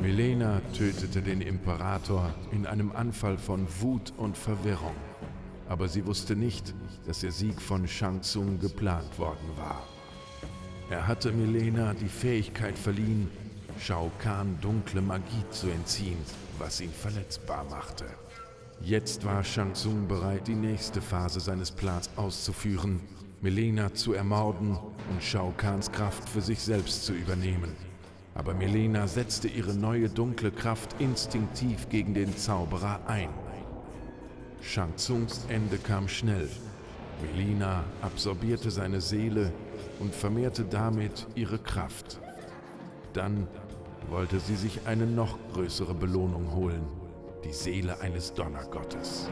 Milena tötete den Imperator in einem Anfall von Wut und Verwirrung. Aber sie wusste nicht, dass der Sieg von Shang Tsung geplant worden war. Er hatte Milena die Fähigkeit verliehen, Shao Kahn dunkle Magie zu entziehen, was ihn verletzbar machte. Jetzt war Shang Tsung bereit, die nächste Phase seines Plans auszuführen, Milena zu ermorden und Shao Kahns Kraft für sich selbst zu übernehmen. Aber Milena setzte ihre neue dunkle Kraft instinktiv gegen den Zauberer ein. Shang Tsungs Ende kam schnell. Milena absorbierte seine Seele und vermehrte damit ihre Kraft. Dann wollte sie sich eine noch größere Belohnung holen, die Seele eines Donnergottes.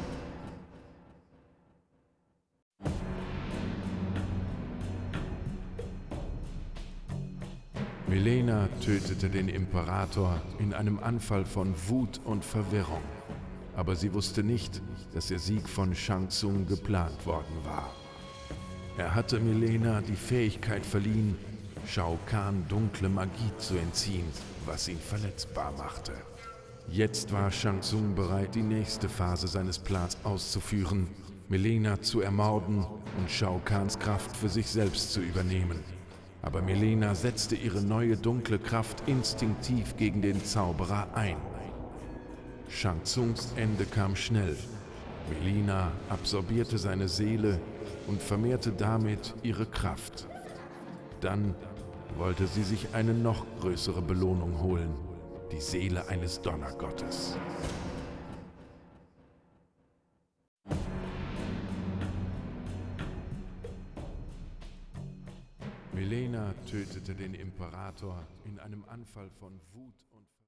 Milena tötete den Imperator in einem Anfall von Wut und Verwirrung. Aber sie wusste nicht, dass der Sieg von Shang Tsung geplant worden war. Er hatte Milena die Fähigkeit verliehen, Shao Kahn dunkle Magie zu entziehen, was ihn verletzbar machte. Jetzt war Shang Tsung bereit, die nächste Phase seines Plans auszuführen, Milena zu ermorden und Shao Kahns Kraft für sich selbst zu übernehmen. Aber Milena setzte ihre neue dunkle Kraft instinktiv gegen den Zauberer ein. Shang Tsungs Ende kam schnell. Milena absorbierte seine Seele und vermehrte damit ihre Kraft. Dann wollte sie sich eine noch größere Belohnung holen, die Seele eines Donnergottes. Milena tötete den Imperator in einem Anfall von Wut